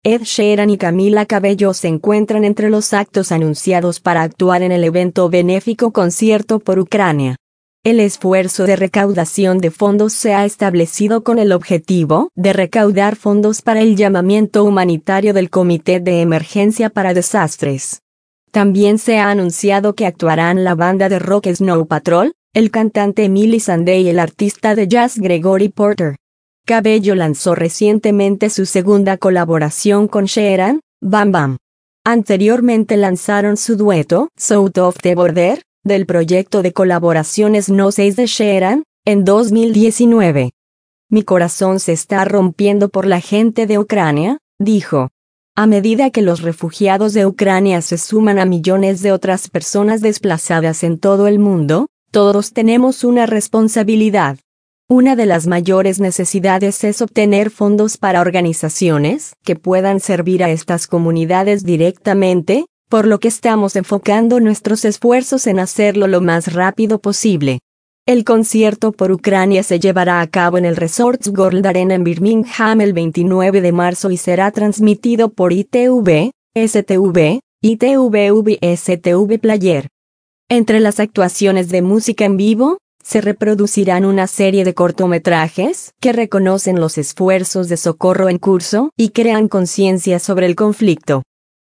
Ed Sheeran y Camila Cabello se encuentran entre los actos anunciados para actuar en el evento benéfico Concierto por Ucrania. El esfuerzo de recaudación de fondos se ha establecido con el objetivo de recaudar fondos para el llamamiento humanitario del Comité de Emergencia para Desastres. También se ha anunciado que actuarán la banda de rock Snow Patrol, el cantante Emily Sandé y el artista de jazz Gregory Porter. Cabello lanzó recientemente su segunda colaboración con Sheeran, Bam Bam. Anteriormente lanzaron su dueto, South of the Border, del proyecto de colaboraciones No 6 de Sheeran, en 2019. Mi corazón se está rompiendo por la gente de Ucrania, dijo. A medida que los refugiados de Ucrania se suman a millones de otras personas desplazadas en todo el mundo, todos tenemos una responsabilidad. Una de las mayores necesidades es obtener fondos para organizaciones que puedan servir a estas comunidades directamente, por lo que estamos enfocando nuestros esfuerzos en hacerlo lo más rápido posible. El concierto por Ucrania se llevará a cabo en el Resorts World Arena en Birmingham el 29 de marzo y será transmitido por ITV, STV, ITV y STV Player. Entre las actuaciones de música en vivo, se reproducirán una serie de cortometrajes que reconocen los esfuerzos de socorro en curso y crean conciencia sobre el conflicto.